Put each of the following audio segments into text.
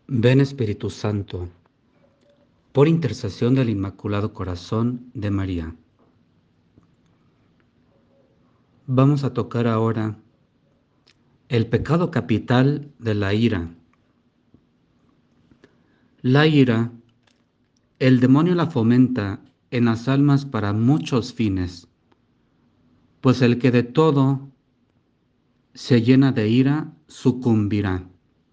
Ven Espíritu Santo, por intercesión del Inmaculado Corazón de María. Vamos a tocar ahora el pecado capital de la ira. La ira, el demonio la fomenta en las almas para muchos fines, pues el que de todo se llena de ira sucumbirá.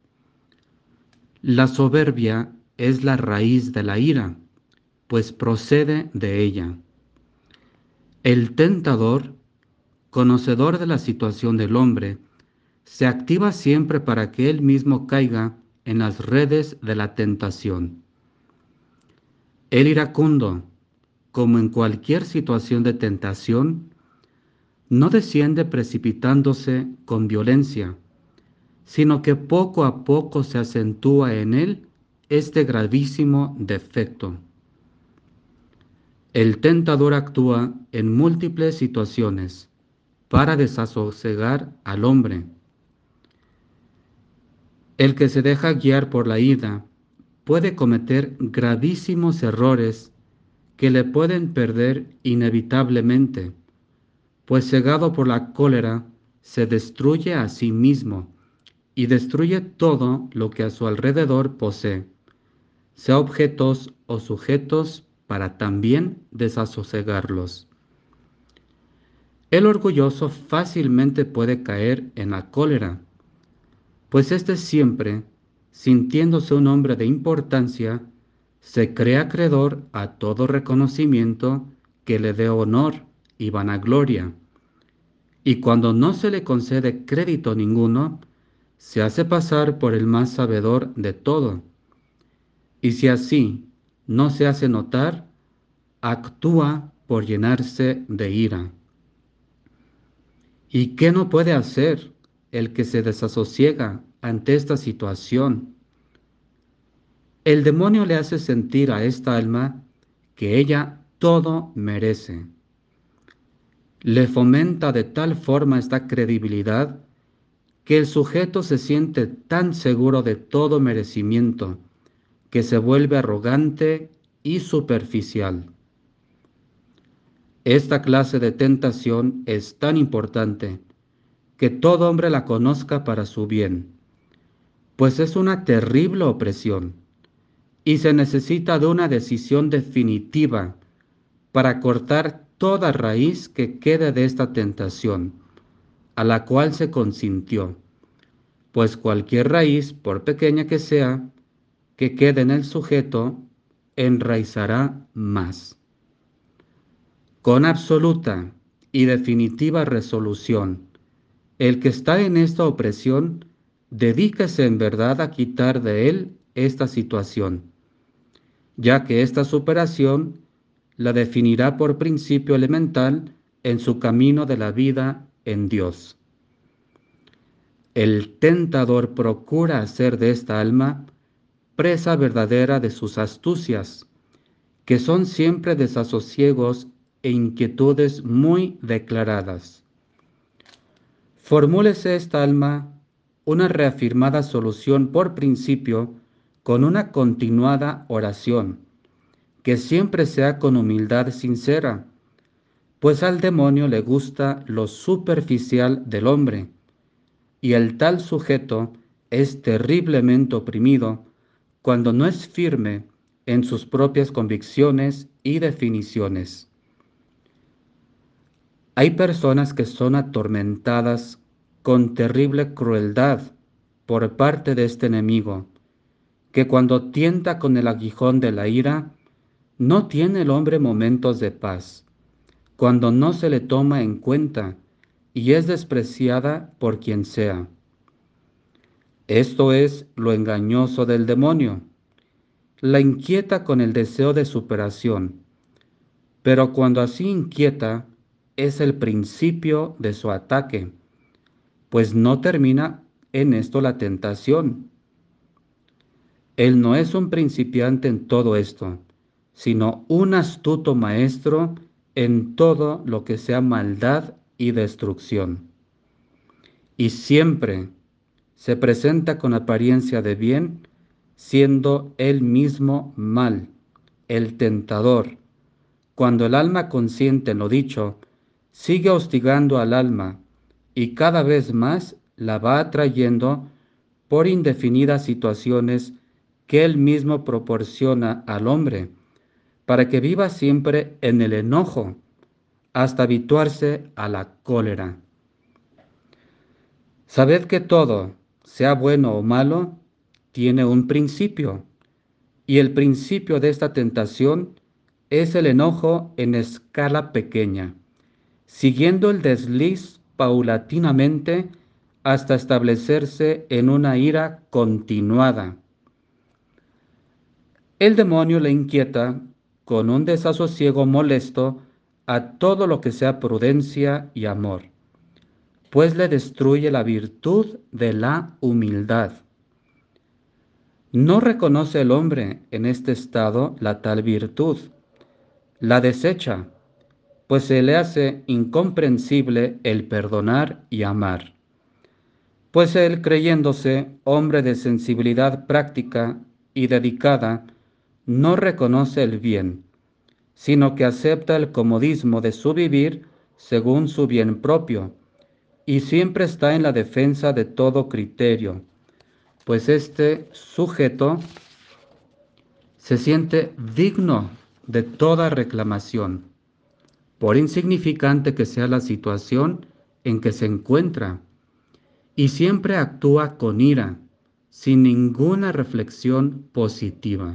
La soberbia es la raíz de la ira, pues procede de ella. El tentador, conocedor de la situación del hombre, se activa siempre para que él mismo caiga en las redes de la tentación. El iracundo, como en cualquier situación de tentación, no desciende precipitándose con violencia, sino que poco a poco se acentúa en él este gravísimo defecto. El tentador actúa en múltiples situaciones para desasosegar al hombre. El que se deja guiar por la ira puede cometer gravísimos errores que le pueden perder inevitablemente, pues cegado por la cólera se destruye a sí mismo y destruye todo lo que a su alrededor posee, sea objetos o sujetos, para también desasosegarlos. El orgulloso fácilmente puede caer en la cólera, pues éste siempre, sintiéndose un hombre de importancia, se cree acreedor a todo reconocimiento que le dé honor y vanagloria, y cuando no se le concede crédito ninguno, se hace pasar por el más sabedor de todo, y si así no se hace notar, actúa por llenarse de ira. ¿Y qué no puede hacer el que se desasosiega ante esta situación? El demonio le hace sentir a esta alma que ella todo merece. Le fomenta de tal forma esta credibilidad que el sujeto se siente tan seguro de todo merecimiento que se vuelve arrogante y superficial. Esta clase de tentación es tan importante que todo hombre la conozca para su bien, pues es una terrible opresión y se necesita de una decisión definitiva para cortar toda raíz que quede de esta tentación, a la cual se consintió, pues cualquier raíz, por pequeña que sea, que quede en el sujeto, enraizará más. Con absoluta y definitiva resolución, el que está en esta opresión, dedíquese en verdad a quitar de él esta situación, ya que esta superación la definirá por principio elemental en su camino de la vida en Dios. El tentador procura hacer de esta alma presa verdadera de sus astucias, que son siempre desasosiegos e inquietudes muy declaradas. Formúlese esta alma una reafirmada solución por principio con una continuada oración, que siempre sea con humildad sincera, pues al demonio le gusta lo superficial del hombre, y el tal sujeto es terriblemente oprimido cuando no es firme en sus propias convicciones y definiciones. Hay personas que son atormentadas con terrible crueldad por parte de este enemigo, que cuando tienta con el aguijón de la ira, no tiene el hombre momentos de paz, cuando no se le toma en cuenta y es despreciada por quien sea. Esto es lo engañoso del demonio. La inquieta con el deseo de superación, pero cuando así inquieta es el principio de su ataque, pues no termina en esto la tentación. Él no es un principiante en todo esto, sino un astuto maestro en todo lo que sea maldad y destrucción. Y siempre se presenta con apariencia de bien siendo él mismo mal, el tentador. Cuando el alma consciente en lo dicho, sigue hostigando al alma y cada vez más la va atrayendo por indefinidas situaciones que él mismo proporciona al hombre, para que viva siempre en el enojo, hasta habituarse a la cólera. Sabed que todo, sea bueno o malo, tiene un principio, y el principio de esta tentación es el enojo en escala pequeña, siguiendo el desliz paulatinamente hasta establecerse en una ira continuada. El demonio le inquieta con un desasosiego molesto a todo lo que sea prudencia y amor, pues le destruye la virtud de la humildad. No reconoce el hombre en este estado la tal virtud, la desecha, pues se le hace incomprensible el perdonar y amar. Pues él, creyéndose hombre de sensibilidad práctica y dedicada, no reconoce el bien, sino que acepta el comodismo de su vivir según su bien propio, y siempre está en la defensa de todo criterio, pues este sujeto se siente digno de toda reclamación, por insignificante que sea la situación en que se encuentra, y siempre actúa con ira, sin ninguna reflexión positiva.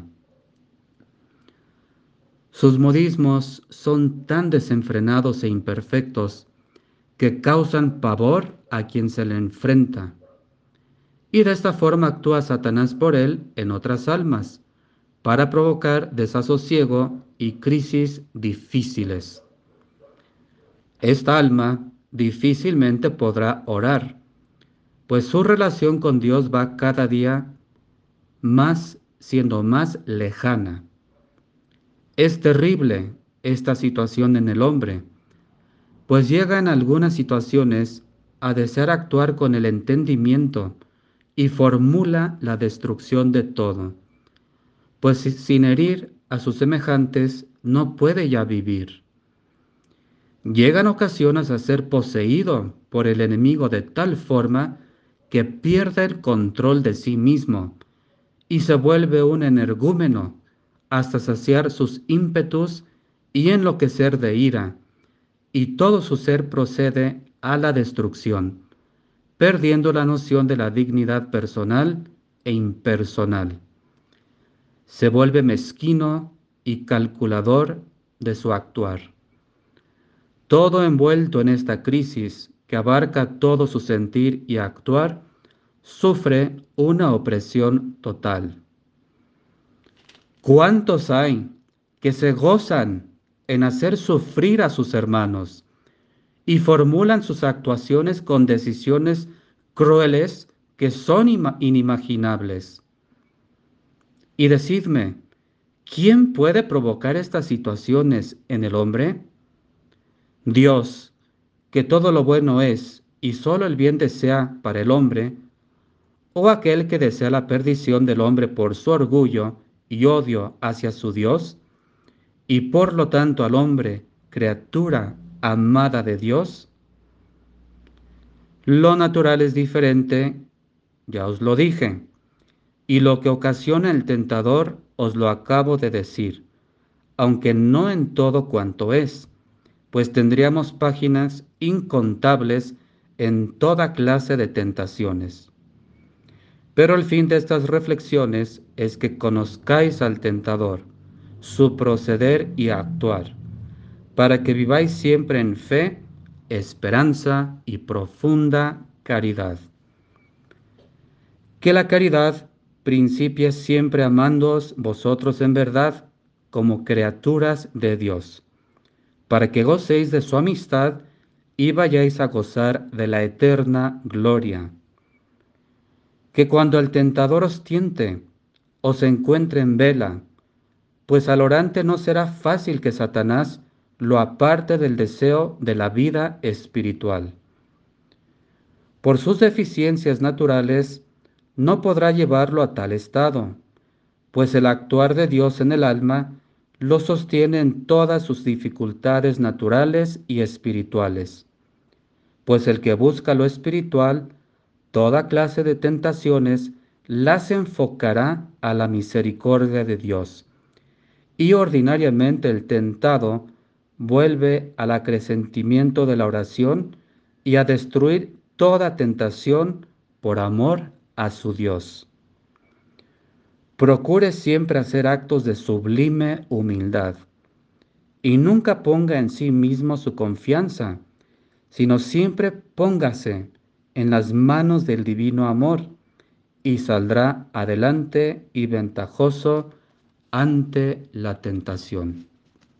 Sus modismos son tan desenfrenados e imperfectos que causan pavor a quien se le enfrenta. Y de esta forma actúa Satanás por él en otras almas, para provocar desasosiego y crisis difíciles. Esta alma difícilmente podrá orar, pues su relación con Dios va cada día siendo más lejana. Es terrible esta situación en el hombre, pues llega en algunas situaciones a desear actuar con el entendimiento y formula la destrucción de todo, pues sin herir a sus semejantes no puede ya vivir. Llegan ocasiones a ser poseído por el enemigo de tal forma que pierde el control de sí mismo y se vuelve un energúmeno hasta saciar sus ímpetus y enloquecer de ira, y todo su ser procede a la destrucción, perdiendo la noción de la dignidad personal e impersonal. Se vuelve mezquino y calculador de su actuar. Todo envuelto en esta crisis que abarca todo su sentir y actuar, sufre una opresión total. ¿Cuántos hay que se gozan en hacer sufrir a sus hermanos y formulan sus actuaciones con decisiones crueles que son inimaginables? Y decidme, ¿quién puede provocar estas situaciones en el hombre? Dios, que todo lo bueno es y solo el bien desea para el hombre, o aquel que desea la perdición del hombre por su orgullo y odio hacia su Dios, y por lo tanto al hombre, criatura amada de Dios. Lo natural es diferente, ya os lo dije, y lo que ocasiona el tentador os lo acabo de decir, aunque no en todo cuanto es, pues tendríamos páginas incontables en toda clase de tentaciones. Pero el fin de estas reflexiones es que conozcáis al tentador, su proceder y actuar, para que viváis siempre en fe, esperanza y profunda caridad. Que la caridad principie siempre amándoos vosotros en verdad como criaturas de Dios, para que gocéis de su amistad y vayáis a gozar de la eterna gloria. Que cuando el tentador os tiente, os encuentre en vela, pues al orante no será fácil que Satanás lo aparte del deseo de la vida espiritual. Por sus deficiencias naturales, no podrá llevarlo a tal estado, pues el actuar de Dios en el alma lo sostiene en todas sus dificultades naturales y espirituales. Pues el que busca lo espiritual, toda clase de tentaciones las enfocará a la misericordia de Dios. Y ordinariamente el tentado vuelve al acrecentimiento de la oración y a destruir toda tentación por amor a su Dios. Procure siempre hacer actos de sublime humildad y nunca ponga en sí mismo su confianza, sino siempre póngase en las manos del divino amor y saldrá adelante y ventajoso ante la tentación.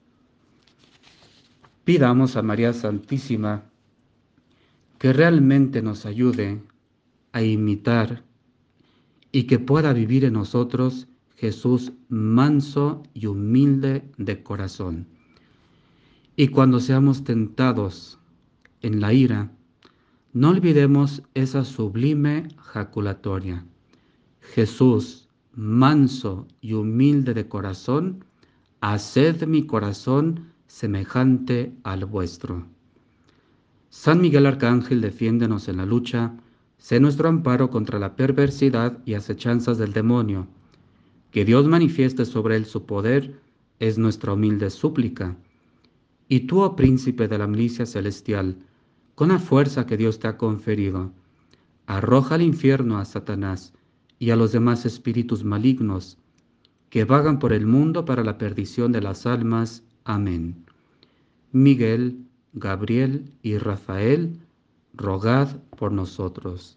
Pidamos a María Santísima que realmente nos ayude a imitar y que pueda vivir en nosotros Jesús manso y humilde de corazón. Y cuando seamos tentados en la ira, no olvidemos esa sublime jaculatoria. Jesús, manso y humilde de corazón, haced mi corazón semejante al vuestro. San Miguel Arcángel, defiéndenos en la lucha, sé nuestro amparo contra la perversidad y acechanzas del demonio. Que Dios manifieste sobre él su poder es nuestra humilde súplica. Y tú, oh príncipe de la milicia celestial, con la fuerza que Dios te ha conferido, arroja al infierno a Satanás y a los demás espíritus malignos que vagan por el mundo para la perdición de las almas. Amén. Miguel, Gabriel y Rafael, rogad por nosotros.